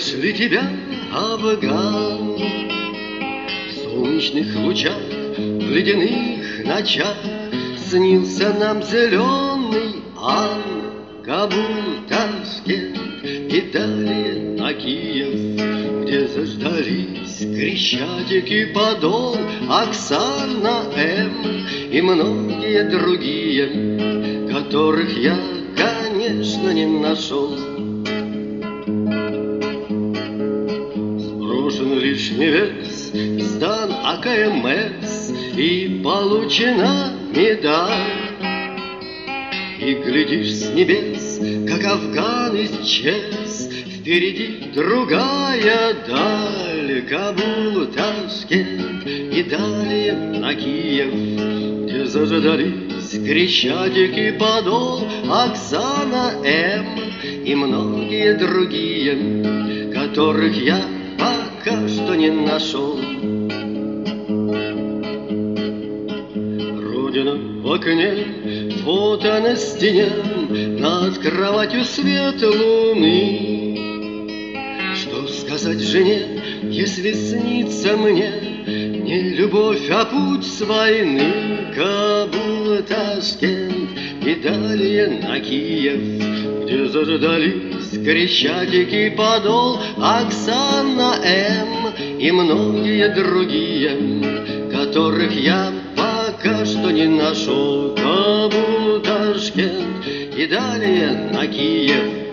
Нашли тебя, Афган, в солнечных лучах, в ледяных ночах. Снился нам зеленый Ан, Кабул, Ташкент и далее на Киев, где заждались Крещатик и Подол, Оксана М. и многие другие, которых я, конечно, не нашел. Сброшен лишний вес, сдан АКМС и получена медаль. И глядишь с небес, как Афган исчез, впереди другая даль, Кабул, Ташкент и далее на Киев, где заждались Крещатик и Подол, Оксана М. и многие другие, которых я пока что не нашел. Родина в окне, фото на стене, над кроватью свет луны. Что сказать жене, если снится мне не любовь, а путь с войны? Кабул, Ташкент и далее на Киев, где заждались Крещатик и Подол, Оксана М. и многие другие, которых я пока что не нашел. Кабул, Ташкент и далее на Киев,